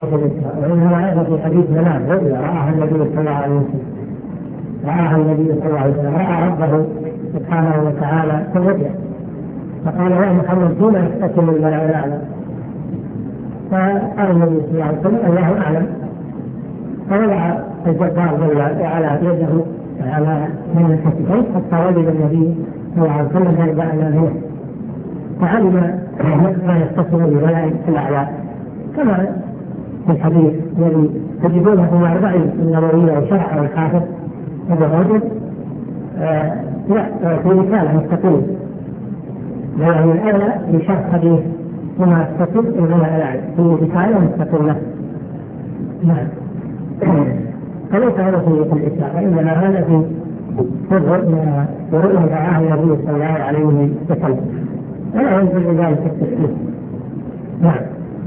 وإنما أيضا في حديث منام رؤيا رآها النبي صلى الله عليه وسلم، رآها النبي صلى الله عليه وسلم، رأى ربه سبحانه وتعالى في الرؤيا، فقال يا محمد دون يستكمل الملأ الأعلى، فقال النبي صلى الله عليه وسلم الله أعلم، فوضع الجبار على يده على من الكتفين حتى وجد النبي صلى الله عليه وسلم يرجع إلى فعلم ما يستكمل الملأ الأعلى، كما في الحديث الذي تجدونه في الأربعين النووية وشرحه الحافظ ابن رجب في رسالة مستقلة، لأن الأولى بشرح حديث وما يستقل الملأ الأعلى في رسالة مستقلة. نعم. فليس هذا في الإسلام، وإنما هذا في رؤيا رآها النبي صلى الله عليه وسلم، ولا ينزل ذلك التشكيك. نعم.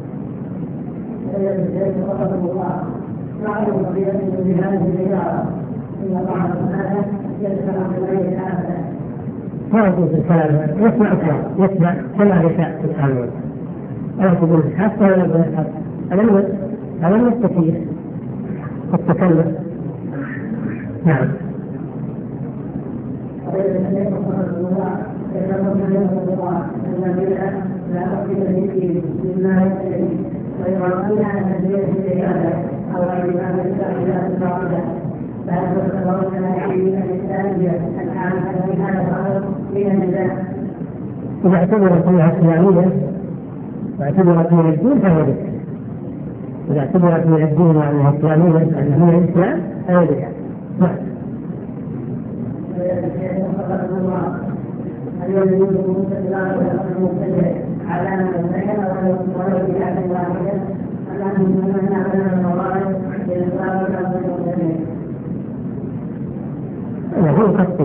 ما يجوز الكلام، يسمع كما يشاء سبحانه، ولا تقول حتى ولا تقول حتى، هذا من التكليف التكلف. نعم. إذا اعتبرت فيها إسلامية واعتبرت من الدين فهو ذكر، إذا اعتبرت من الدين وأنها إسلامية أنها من الإسلام فهو ذكر. نعم. هو